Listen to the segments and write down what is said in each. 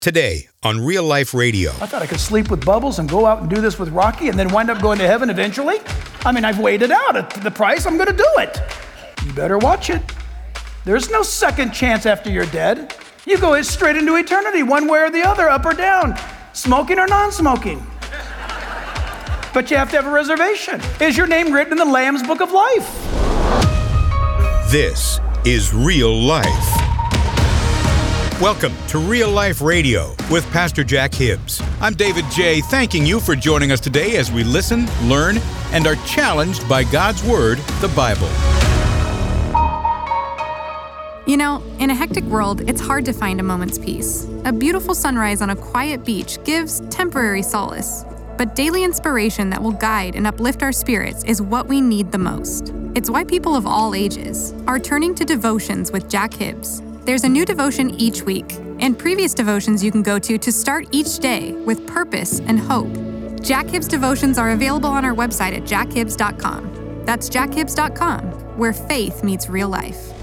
Today on Real Life Radio. I thought I could sleep with Bubbles and go out and do this with Rocky and then wind up going to heaven eventually. I mean, I've weighed it out at the price. I'm going to do it. You better watch it. There's no second chance after you're dead. You go straight into eternity, one way or the other, up or down, smoking or non-smoking. But you have to have a reservation. Is your name written in the Lamb's Book of Life? This is Real Life. Welcome to Real Life Radio with Pastor Jack Hibbs. I'm David J., thanking you for joining us today as we listen, learn, and are challenged by God's Word, the Bible. You know, in a hectic world, it's hard to find a moment's peace. A beautiful sunrise on a quiet beach gives temporary solace. But daily inspiration that will guide and uplift our spirits is what we need the most. It's why people of all ages are turning to devotions with Jack Hibbs. There's a new devotion each week, and previous devotions you can go to start each day with purpose and hope. Jack Hibbs devotions are available on our website at jackhibbs.com. That's jackhibbs.com, where faith meets real life.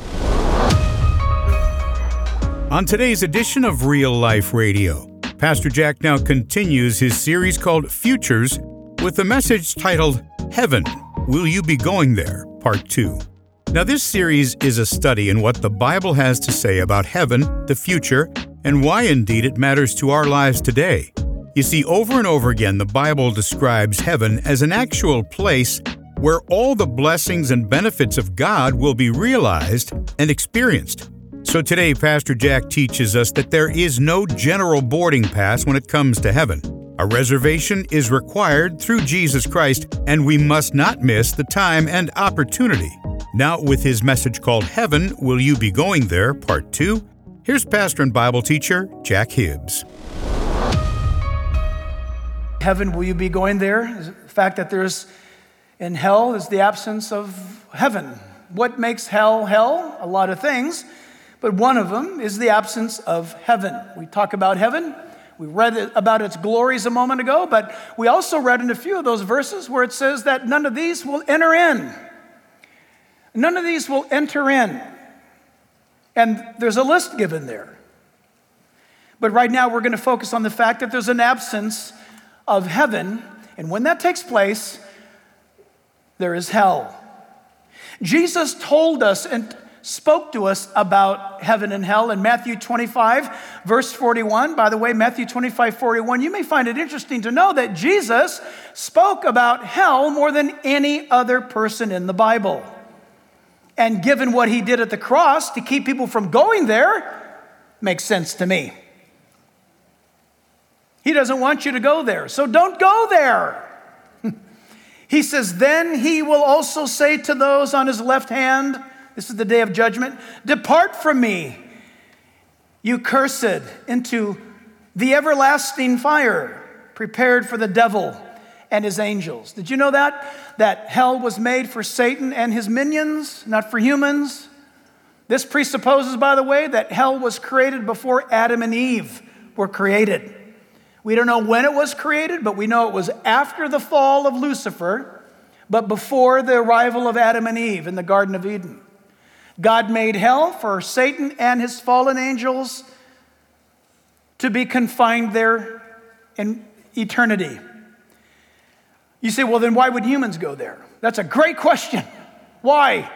On today's edition of Real Life Radio, Pastor Jack now continues his series called Futures with the message titled, Heaven, Will You Be Going There? Part 2. Now, this series is a study in what the Bible has to say about heaven, the future, and why indeed it matters to our lives today. You see, over and over again, the Bible describes heaven as an actual place where all the blessings and benefits of God will be realized and experienced. So today, Pastor Jack teaches us that there is no general boarding pass when it comes to heaven. A reservation is required through Jesus Christ, and we must not miss the time and opportunity. Now, with his message called Heaven, Will You Be Going There? Part 2, here's pastor and Bible teacher Jack Hibbs. Heaven, will you be going there? The fact that there's in hell is the absence of heaven. What makes hell hell? A lot of things, but one of them is the absence of heaven. We talk about heaven. We read about its glories a moment ago, but we also read in a few of those verses where it says that none of these will enter in. None of these will enter in. And there's a list given there. But right now we're going to focus on the fact that there's an absence of heaven. And when that takes place, there is hell. Jesus told us and spoke to us about heaven and hell in Matthew 25, verse 41. By the way, Matthew 25, 41, you may find it interesting to know that Jesus spoke about hell more than any other person in the Bible. And given what he did at the cross to keep people from going there, makes sense to me. He doesn't want you to go there, so don't go there. He says, then he will also say to those on his left hand, this is the day of judgment, depart from me, you cursed, into the everlasting fire prepared for the devil and his angels. Did you know that? That hell was made for Satan and his minions, not for humans. This presupposes, by the way, that hell was created before Adam and Eve were created. We don't know when it was created, but we know it was after the fall of Lucifer, but before the arrival of Adam and Eve in the Garden of Eden. God made hell for Satan and his fallen angels to be confined there in eternity. You say, well, then why would humans go there? That's a great question. Why?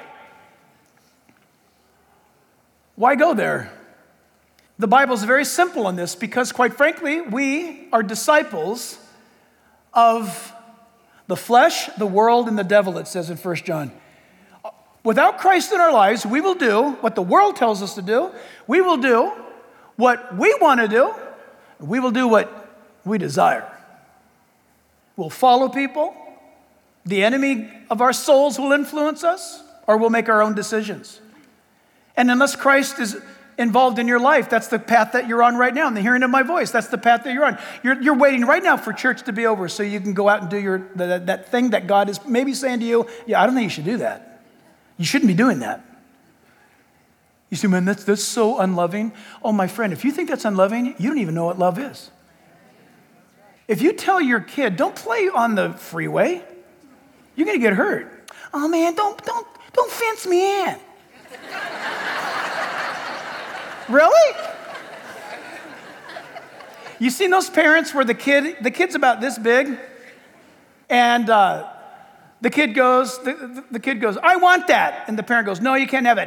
Why go there? The Bible's very simple on this because, quite frankly, we are disciples of the flesh, the world, and the devil, it says in 1 John. Without Christ in our lives, we will do what the world tells us to do. We will do what we want to do. We will do what we desire. We'll follow people. The enemy of our souls will influence us, or we'll make our own decisions. And unless Christ is involved in your life, that's the path that you're on right now. In the hearing of my voice, that's the path that you're on. You're waiting right now for church to be over so you can go out and do that thing that God is maybe saying to you, yeah, I don't think you should do that. You shouldn't be doing that. You say, man, that's so unloving. Oh, my friend, if you think that's unloving, you don't even know what love is. If you tell your kid, don't play on the freeway, you're going to get hurt. Oh, man, don't fence me in. Really? You seen those parents where the kid's about this big, and the kid goes, I want that. And the parent goes, no, you can't have it.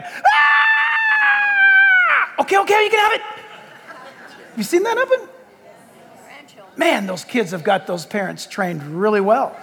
Ah! Okay, you can have it. You seen that happen? Man, those kids have got those parents trained really well.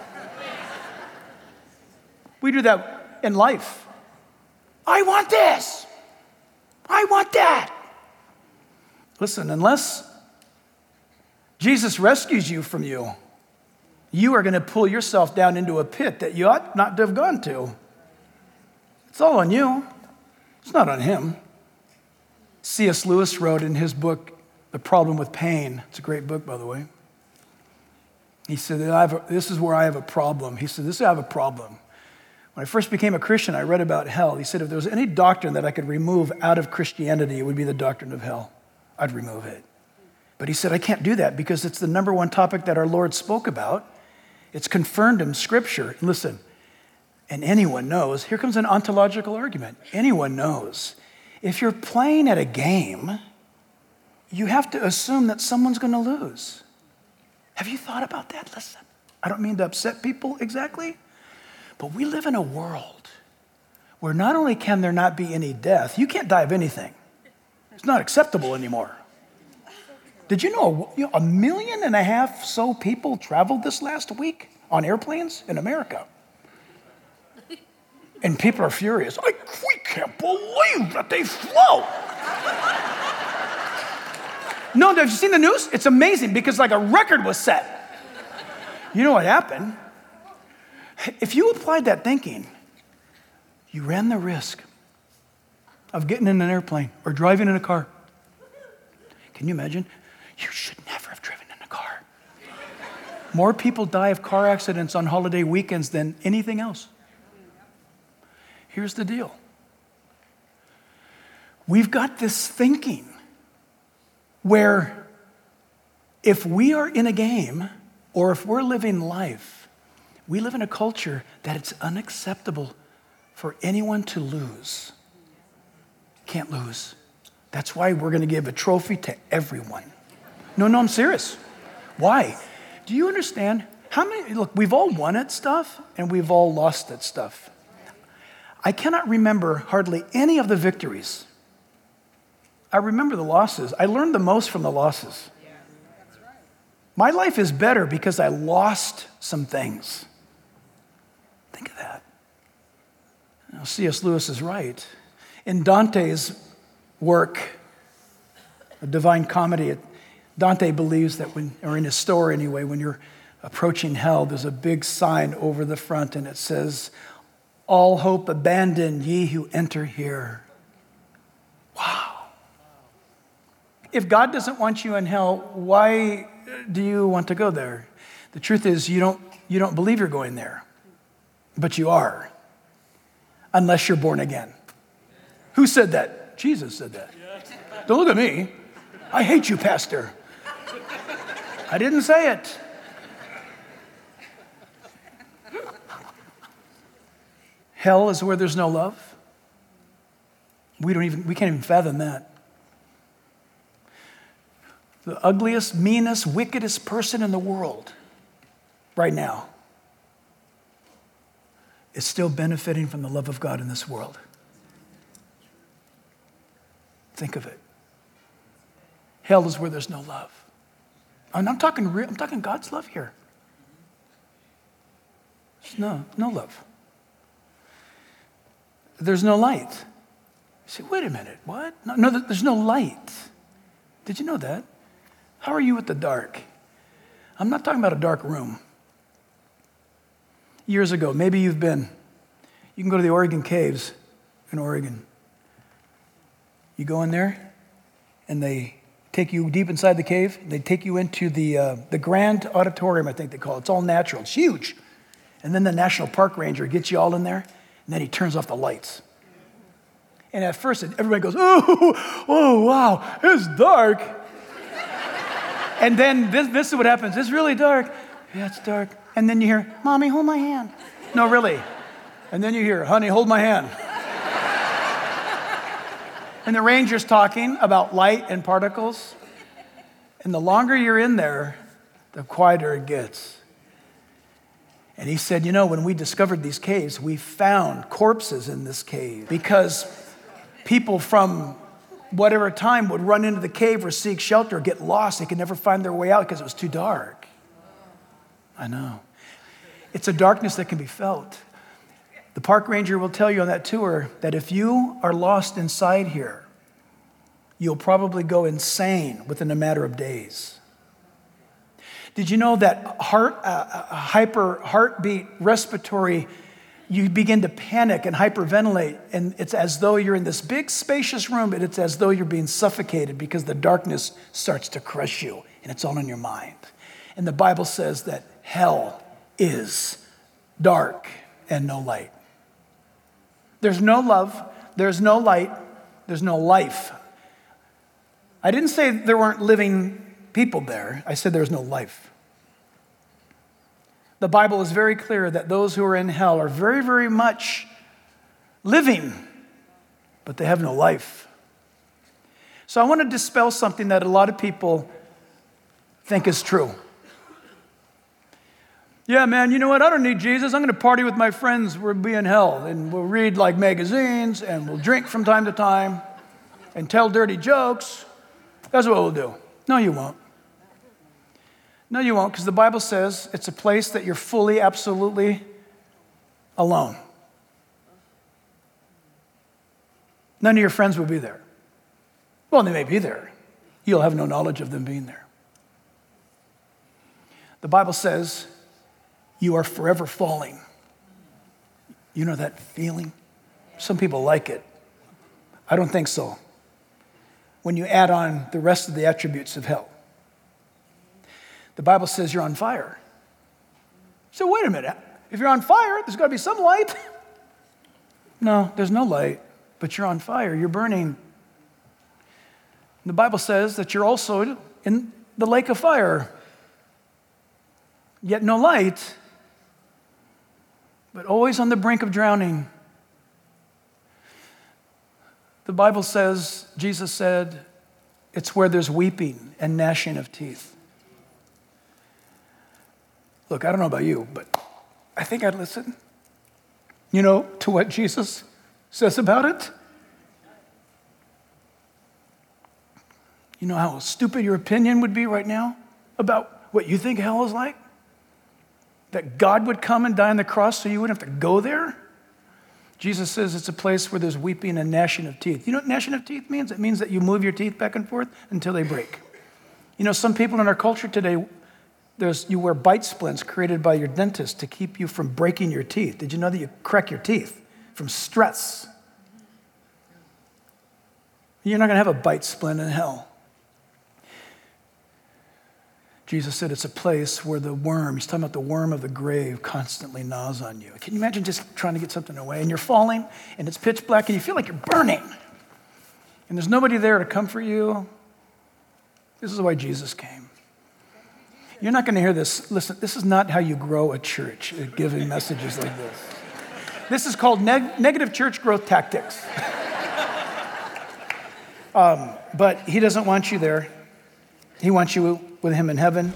We do that in life. I want this. I want that. Listen, unless Jesus rescues you from you, you are going to pull yourself down into a pit that you ought not to have gone to. It's all on you. It's not on him. C.S. Lewis wrote in his book, The Problem with Pain. It's a great book, by the way. He said, this is where I have a problem. He said, this is where I have a problem. When I first became a Christian, I read about hell. He said, if there was any doctrine that I could remove out of Christianity, it would be the doctrine of hell. I'd remove it. But he said, I can't do that because it's the number one topic that our Lord spoke about. It's confirmed in Scripture. Listen, and anyone knows, here comes an ontological argument. Anyone knows, if you're playing at a game, you have to assume that someone's going to lose. Have you thought about that? Listen, I don't mean to upset people exactly, but we live in a world where not only can there not be any death, you can't die of anything. It's not acceptable anymore. Did you know 1.5 million so people traveled this last week on airplanes in America? And people are furious. We can't believe that they flew. No, have you seen the news? It's amazing because like a record was set. You know what happened? If you applied that thinking, you ran the risk of getting in an airplane or driving in a car. Can you imagine? You should never have driven in a car. More people die of car accidents on holiday weekends than anything else. Here's the deal. We've got this thinking where if we are in a game or if we're living life, we live in a culture that it's unacceptable for anyone to lose. Can't lose. That's why we're going to give a trophy to everyone. No, I'm serious. Why? Do you understand? Look, we've all won at stuff and we've all lost at stuff. I cannot remember hardly any of the victories. I remember the losses. I learned the most from the losses. My life is better because I lost some things. Think of that. Now, C.S. Lewis is right. In Dante's work, A Divine Comedy, Dante believes that or in his story anyway, when you're approaching hell, there's a big sign over the front and it says, all hope abandon, ye who enter here. Wow. If God doesn't want you in hell, why do you want to go there? The truth is you don't believe you're going there, but you are, unless you're born again. Who said that? Jesus said that. Don't look at me. I hate you, Pastor. I didn't say it. Hell is where there's no love. We can't even fathom that. The ugliest, meanest, wickedest person in the world right now is still benefiting from the love of God in this world. Think of it. Hell is where there's no love. And I'm talking God's love here. There's no love. There's no light. You say, wait a minute, what? No, there's no light. Did you know that? How are you with the dark? I'm not talking about a dark room. Years ago, maybe you can go to the Oregon Caves in Oregon. You go in there, and they take you deep inside the cave. They take you into the Grand Auditorium, I think they call it. It's all natural. It's huge. And then the National Park Ranger gets you all in there, and then he turns off the lights. And at first, everybody goes, oh, wow, it's dark. And then this is what happens. It's really dark. Yeah, it's dark. And then you hear, Mommy, hold my hand. No, really. And then you hear, honey, hold my hand. And the ranger's talking about light and particles. And the longer you're in there, the quieter it gets. And he said, when we discovered these caves, we found corpses in this cave because people from whatever time would run into the cave or seek shelter, get lost. They could never find their way out because it was too dark. I know. It's a darkness that can be felt. The park ranger will tell you on that tour that if you are lost inside here, you'll probably go insane within a matter of days. Did you know that hyper heartbeat, respiratory, you begin to panic and hyperventilate, and it's as though you're in this big spacious room, but it's as though you're being suffocated because the darkness starts to crush you, and it's all in your mind. And the Bible says that hell is dark and no light. There's no love, there's no light, there's no life. I didn't say there weren't living people there. I said there's no life. The Bible is very clear that those who are in hell are very, very much living, but they have no life. So I want to dispel something that a lot of people think is true. Yeah, man, you know what? I don't need Jesus. I'm going to party with my friends. We'll be in hell, and we'll read like magazines, and we'll drink from time to time, and tell dirty jokes. That's what we'll do. No, you won't. No, you won't, because the Bible says it's a place that you're fully, absolutely alone. None of your friends will be there. Well, they may be there. You'll have no knowledge of them being there. The Bible says you are forever falling. You know that feeling? Some people like it. I don't think so. When you add on the rest of the attributes of hell. The Bible says you're on fire. So wait a minute. If you're on fire, there's got to be some light. No, there's no light, but you're on fire. You're burning. The Bible says that you're also in the lake of fire. Yet no light, but always on the brink of drowning. The Bible says, Jesus said, it's where there's weeping and gnashing of teeth. Look, I don't know about you, but I think I'd listen, to what Jesus says about it. You know how stupid your opinion would be right now about what you think hell is like? That God would come and die on the cross so you wouldn't have to go there? Jesus says it's a place where there's weeping and gnashing of teeth. You know what gnashing of teeth means? It means that you move your teeth back and forth until they break. Some people in our culture today, you wear bite splints created by your dentist to keep you from breaking your teeth. Did you know that you crack your teeth from stress? You're not going to have a bite splint in hell. Jesus said it's a place where the worm, he's talking about the worm of the grave, constantly gnaws on you. Can you imagine just trying to get something away and you're falling and it's pitch black and you feel like you're burning and there's nobody there to comfort you? This is why Jesus came. You're not going to hear this. Listen, this is not how you grow a church, giving messages like this. This is called negative church growth tactics. But he doesn't want you there. He wants you with him in heaven.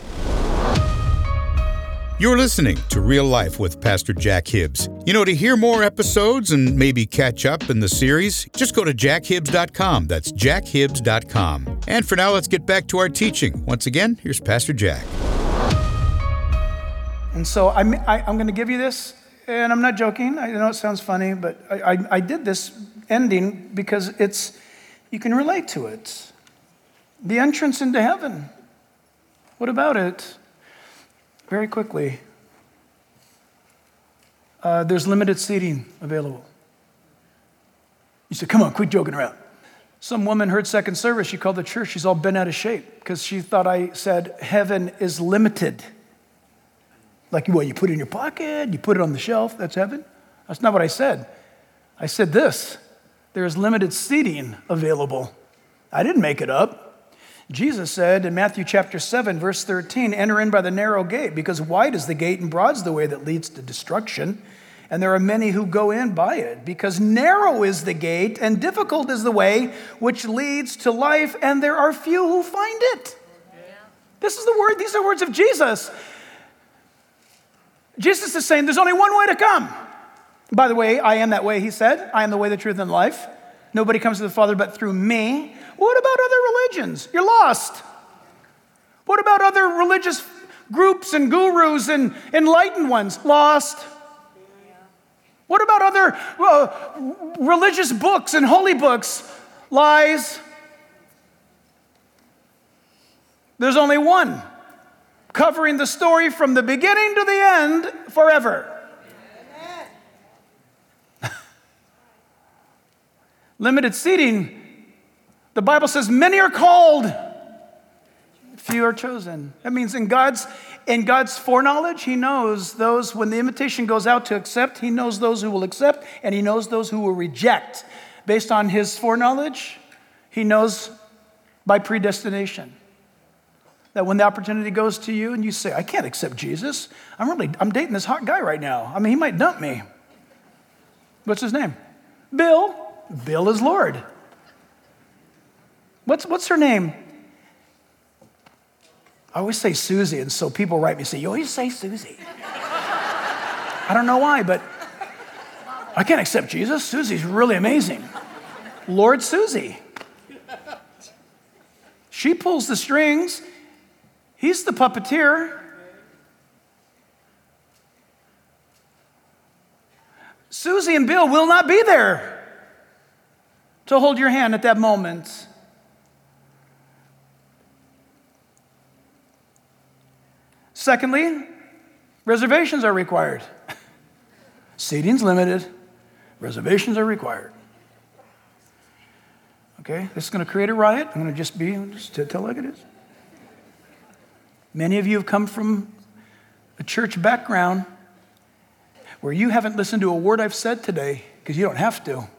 You're listening to Real Life with Pastor Jack Hibbs. To hear more episodes and maybe catch up in the series, just go to jackhibbs.com. That's jackhibbs.com. And for now, let's get back to our teaching. Once again, here's Pastor Jack. And so I'm going to give you this, and I'm not joking. I know it sounds funny, but I did this ending because you can relate to it. The entrance into heaven. What about it? Very quickly. There's limited seating available. You said, come on, quit joking around. Some woman heard second service. She called the church. She's all bent out of shape because she thought I said heaven is limited. Like, you put it in your pocket, you put it on the shelf, that's heaven? That's not what I said. I said this, there's limited seating available. I didn't make it up. Jesus said in Matthew chapter 7, verse 13, enter in by the narrow gate, because wide is the gate and broad's the way that leads to destruction. And there are many who go in by it, because narrow is the gate and difficult is the way which leads to life, and there are few who find it. These are words of Jesus. Jesus is saying there's only one way to come. By the way, I am that way, he said. I am the way, the truth, and life. Nobody comes to the Father but through me. What about other religions? You're lost. What about other religious groups and gurus and enlightened ones? Lost. What about other religious books and holy books? Lies. There's only one, covering the story from the beginning to the end forever. Limited seating. The Bible says many are called, few are chosen. That means in God's foreknowledge, he knows those, when the invitation goes out to accept, he knows those who will accept, and he knows those who will reject. Based on his foreknowledge, he knows by predestination that when the opportunity goes to you and you say, I can't accept Jesus. I'm dating this hot guy right now. I mean, he might dump me. What's his name? Bill. Bill is Lord. What's her name? I always say Susie, and so people write me and say, you always say Susie. I don't know why, but I can't accept Jesus. Susie's really amazing. Lord Susie. She pulls the strings. He's the puppeteer. Susie and Bill will not be there to hold your hand at that moment. Secondly, reservations are required. Seating's limited. Reservations are required. Okay, this is going to create a riot. I'm going to just tell like it is. Many of you have come from a church background where you haven't listened to a word I've said today because you don't have to.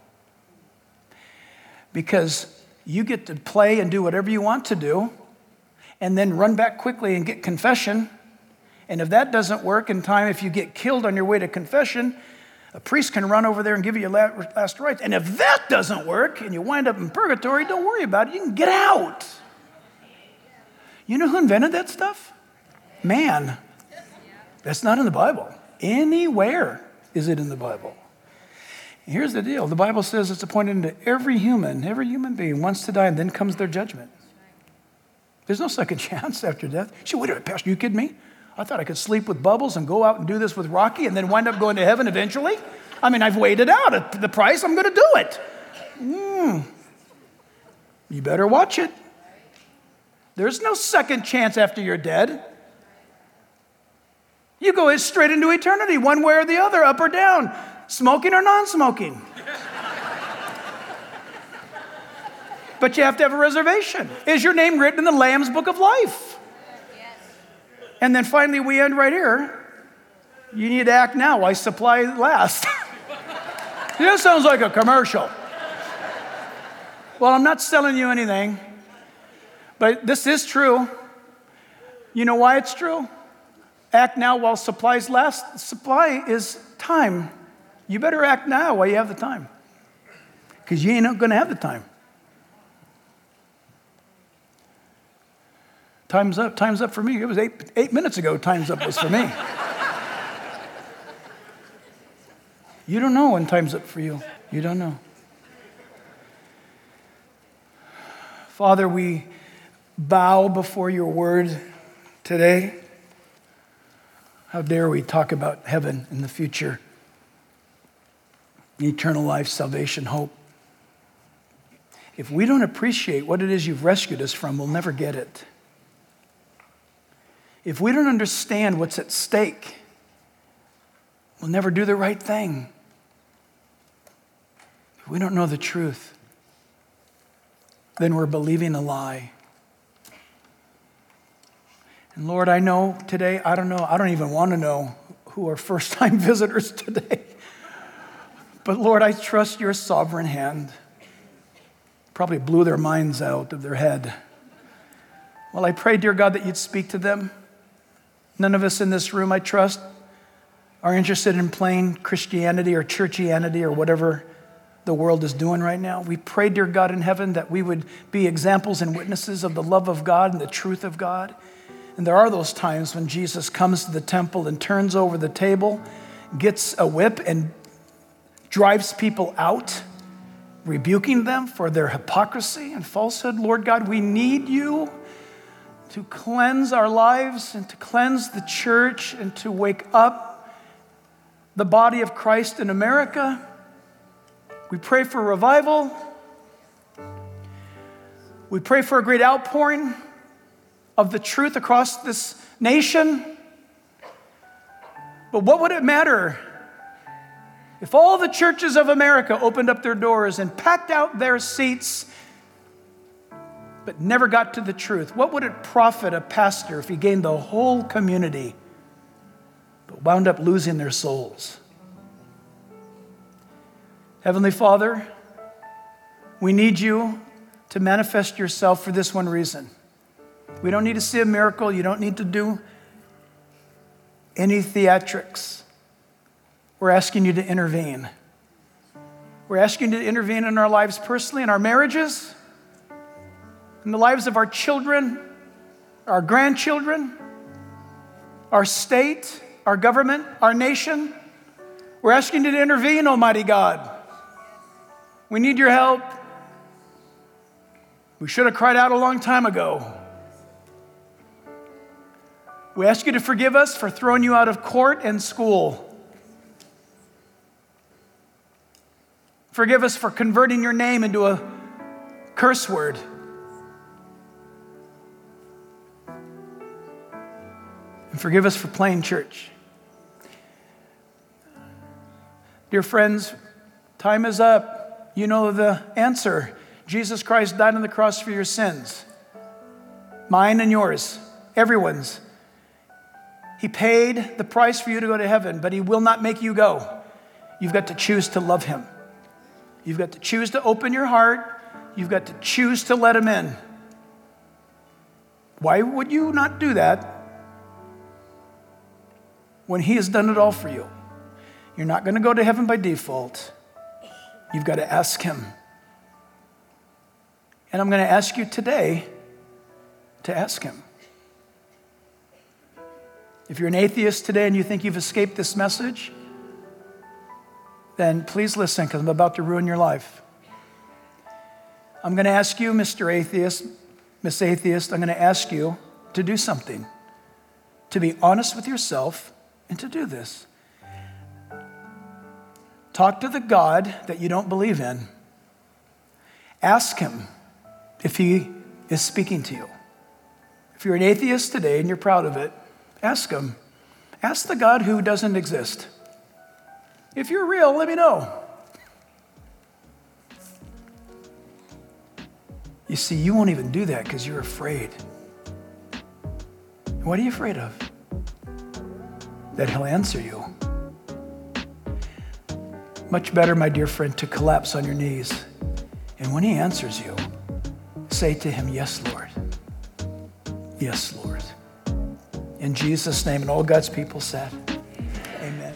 Because you get to play and do whatever you want to do and then run back quickly and get confession. And if that doesn't work in time, if you get killed on your way to confession, a priest can run over there and give you your last rites. And if that doesn't work and you wind up in purgatory, don't worry about it. You can get out. You know who invented that stuff? Man. That's not in the Bible. Anywhere is it in the Bible. Here's the deal. The Bible says it's appointed into every human being wants to die, and then comes their judgment. There's no second chance after death. Wait a minute, Pastor, you kidding me? I thought I could sleep with Bubbles and go out and do this with Rocky and then wind up going to heaven eventually. I mean, I've weighed it out at the price. I'm going to do it. You better watch it. There's no second chance after you're dead. You go straight into eternity, one way or the other, up or down, smoking or non-smoking. But you have to have a reservation. Is your name written in the Lamb's Book of Life? And then finally, we end right here. You need to act now while supply lasts. This sounds like a commercial. Well, I'm not selling you anything, but this is true. You know why it's true? Act now while supplies last. Supply is time. You better act now while you have the time, because you ain't going to have the time. Time's up. Time's up for me. It was eight minutes ago. Time's up was for me. You don't know when time's up for you. You don't know. Father, we bow before your word today. How dare we talk about heaven in the future, eternal life, salvation, hope. If we don't appreciate what it is you've rescued us from, we'll never get it. If we don't understand what's at stake, we'll never do the right thing. If we don't know the truth, then we're believing a lie. And Lord, I know today, I don't even want to know who are first-time visitors today. But Lord, I trust your sovereign hand. Probably blew their minds out of their head. Well, I pray, dear God, that you'd speak to them. None of us in this room, I trust, are interested in plain Christianity or churchianity or whatever the world is doing right now. We pray, dear God in heaven, that we would be examples and witnesses of the love of God and the truth of God. And there are those times when Jesus comes to the temple and turns over the table, gets a whip and drives people out, rebuking them for their hypocrisy and falsehood. Lord God, we need you to cleanse our lives and to cleanse the church and to wake up the body of Christ in America. We pray for revival. We pray for a great outpouring of the truth across this nation. But what would it matter if all the churches of America opened up their doors and packed out their seats but never got to the truth? What would it profit a pastor if he gained the whole community but wound up losing their souls? Heavenly Father, we need you to manifest yourself for this one reason. We don't need to see a miracle. You don't need to do any theatrics. We're asking you to intervene. We're asking you to intervene in our lives personally, in our marriages, in the lives of our children, our grandchildren, our state, our government, our nation. We're asking you to intervene, Almighty God. We need your help. We should have cried out a long time ago. We ask you to forgive us for throwing you out of court and school. Forgive us for converting your name into a curse word. And forgive us for playing church. Dear friends, time is up. You know the answer. Jesus Christ died on the cross for your sins. Mine and yours. Everyone's. He paid the price for you to go to heaven, but he will not make you go. You've got to choose to love him. You've got to choose to open your heart. You've got to choose to let him in. Why would you not do that when he has done it all for you? You're not going to go to heaven by default. You've got to ask him. And I'm going to ask you today to ask him. If you're an atheist today and you think you've escaped this message, then please listen, because I'm about to ruin your life. I'm going to ask you, Mr. Atheist, Miss Atheist, I'm going to ask you to do something, to be honest with yourself and to do this. Talk to the God that you don't believe in. Ask him if he is speaking to you. If you're an atheist today and you're proud of it, ask him. Ask the God who doesn't exist. If you're real, let me know. You see, you won't even do that because you're afraid. What are you afraid of? That he'll answer you. Much better, my dear friend, to collapse on your knees. And when he answers you, say to him, yes, Lord. Yes, Lord. In Jesus' name, and all God's people said, amen.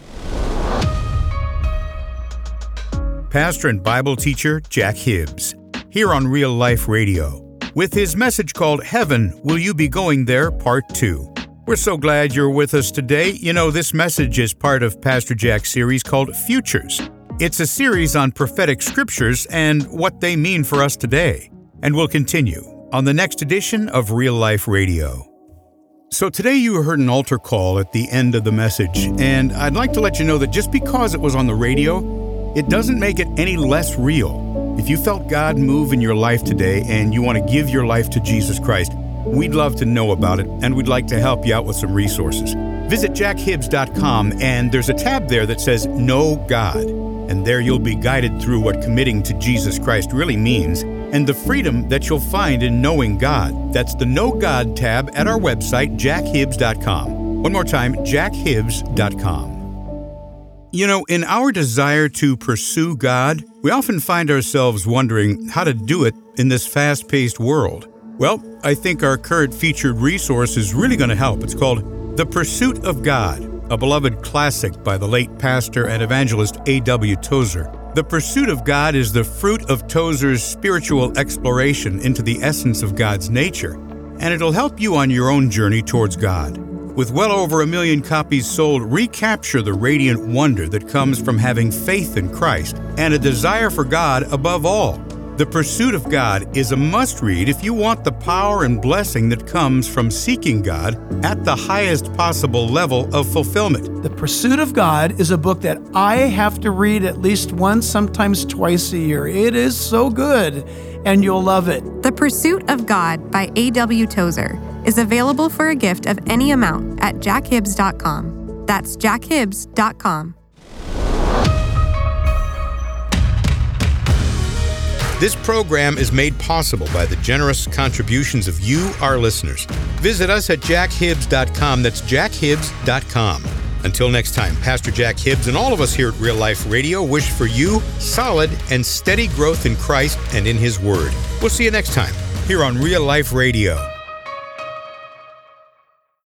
Pastor and Bible teacher Jack Hibbs, here on Real Life Radio, with his message called Heaven, Will You Be Going There? Part 2. We're so glad you're with us today. You know, this message is part of Pastor Jack's series called Futures. It's a series on prophetic scriptures and what they mean for us today. And we'll continue on the next edition of Real Life Radio. So today you heard an altar call at the end of the message, and I'd like to let you know that just because it was on the radio, it doesn't make it any less real. If you felt God move in your life today and you want to give your life to Jesus Christ, we'd love to know about it, and we'd like to help you out with some resources. Visit jackhibbs.com, and there's a tab there that says Know God, and there you'll be guided through what committing to Jesus Christ really means and the freedom that you'll find in knowing God. That's the Know God tab at our website, jackhibbs.com. One more time, jackhibbs.com. You know, in our desire to pursue God, we often find ourselves wondering how to do it in this fast-paced world. Well, I think our current featured resource is really going to help. It's called The Pursuit of God, a beloved classic by the late pastor and evangelist A.W. Tozer. The Pursuit of God is the fruit of Tozer's spiritual exploration into the essence of God's nature, and it'll help you on your own journey towards God. With well over 1 million copies sold, recapture the radiant wonder that comes from having faith in Christ and a desire for God above all. The Pursuit of God is a must-read if you want the power and blessing that comes from seeking God at the highest possible level of fulfillment. The Pursuit of God is a book that I have to read at least once, sometimes twice a year. It is so good, and you'll love it. The Pursuit of God by A.W. Tozer is available for a gift of any amount at jackhibbs.com. That's jackhibbs.com. This program is made possible by the generous contributions of you, our listeners. Visit us at jackhibbs.com. That's jackhibbs.com. Until next time, Pastor Jack Hibbs and all of us here at Real Life Radio wish for you solid and steady growth in Christ and in His Word. We'll see you next time here on Real Life Radio.